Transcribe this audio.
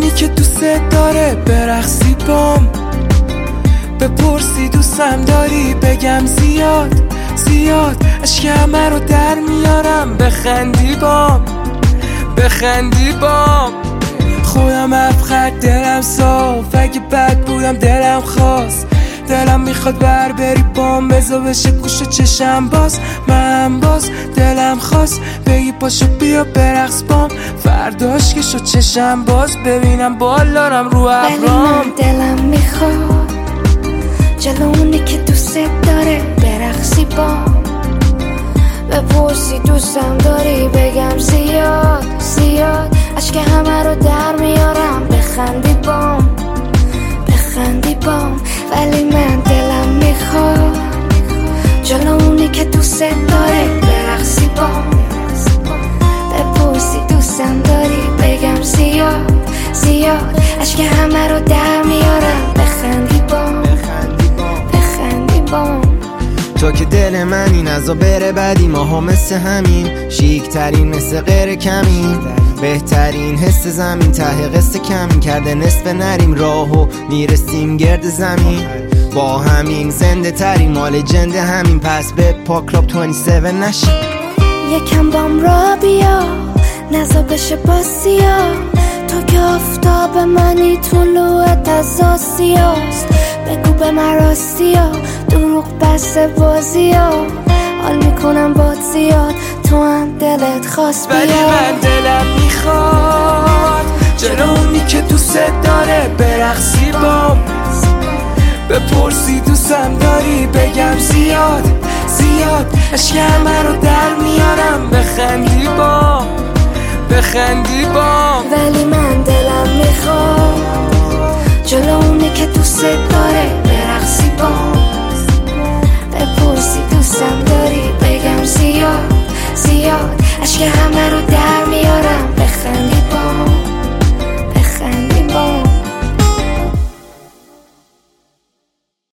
اونی که دوست داره برقصی بام، بپرسی دوستم داری بگم زیاد زیاد، اشک همه رو در میارم بخندی بام، بخندی بام. خودم افخر دلم صاف، اگه بد بودم دلم خواست، دلم میخواد بر بری بام، بزا بشه گوش چشم باز، من باز دلم خواست بگی پاشو بیا برقص بام، فرداش که شد چشم باز ببینم بالارم رو ابرام. ولی من دلم میخواد جلو اونی که دوست داره برقصی بام، بپرسی دوستم داری بگم زیاد زیاد، اشک همه رو در میارم بخندی بام، بخندی بام. ولی من دلم میخواد جلو اونی که دوست داره برقصی بام، بپرسی دوستم داری بگم زیاد زیاد، اشک همه رو در میارم بخندی بام، بخندی بام. تو که دل منی نزا بره بدی، ما هم مثل همین، شیک ترین مثل غیر کمین، بهترین حس زمین، ته قصه کمین کرده نصف نریم راهو میرسیم گرد زمین، با همین زنده ترین مال جند همین، پس به پاک راب 27 نشیم. یکم بام را بیا نزا بشه باسیا، تو که آفتاب منی طلوعت از آسیاست، بگو به من راستیا دروغ بس بازیا، حال میکنم باد زیاد تو هم دلت خواست بیا. ولی من دلم میخواد جلو اونی که دوست داره برقصی بام، بپرسی دوستم داری بگم زیاد زیاد، اشک همه رو در میارم بخندی بام، بخندی بام. ولی من دلم میخواد جلو اونی که دوست داره برقصی بام، بپرسی دوستم داری بگم زیاد زیاد، اشک همه رو در میارم بخندی